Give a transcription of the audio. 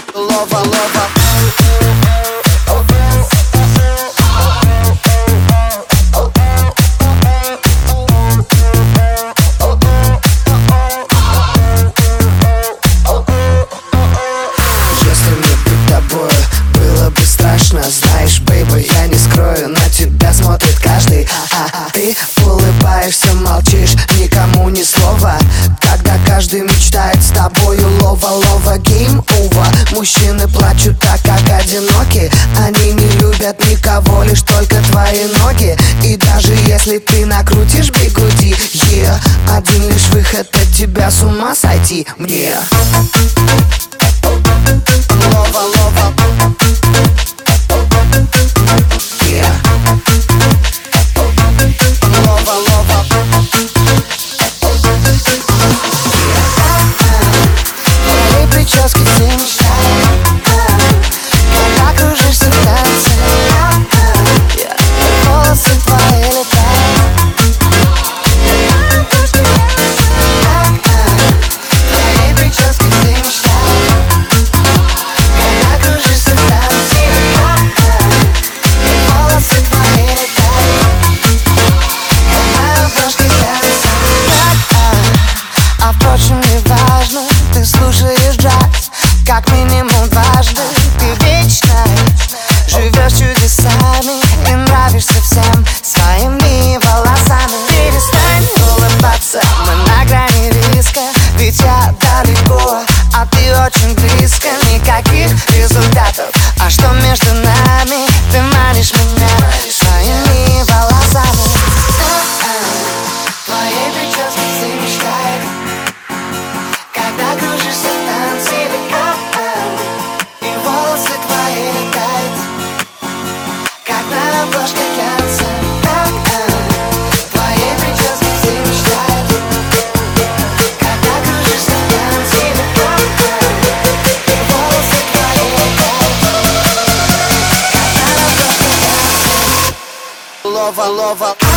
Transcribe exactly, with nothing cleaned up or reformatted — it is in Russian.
Лова, лова. Если мне быть тобой было бы страшно, знаешь, бейби, я не скрою, на тебя смотрит каждый. А ты улыбаешься, молчишь, никому ни слова, когда каждый мечтает с тобою. Лова, лова, гейм овер. Мужчины плачут так, как одиноки. Они не любят никого, лишь только твои ноги. И даже если ты накрутишь бигуди, yeah, один лишь выход от тебя с ума сойти мне. Лова, лова. Yeah. Лова, лова. Твоей прически все мечтают, когда кружишься в танце, волосы твои летают. Твоей прически все мечтают, когда кружишься в танце, волосы твои летают. На обложке танца. А впрочем, не важно, ты слушаешь джаз как минимум дважды. Ты вечно живешь чудесами и нравишься всем своими волосами. Перестань улыбаться, мы на грани риска, ведь я далеко, а ты очень близко. Никаких результатов, а что между нами? Ты манишь меня своими волосами. Твоей прически все мечтают, когда кружишься в танце, и волосы твои летают, как на обложке глянца. Твоей прически все мечтают, когда кружишься в танце, и волосы твои летают, как на обложке глянца. Лова, лова.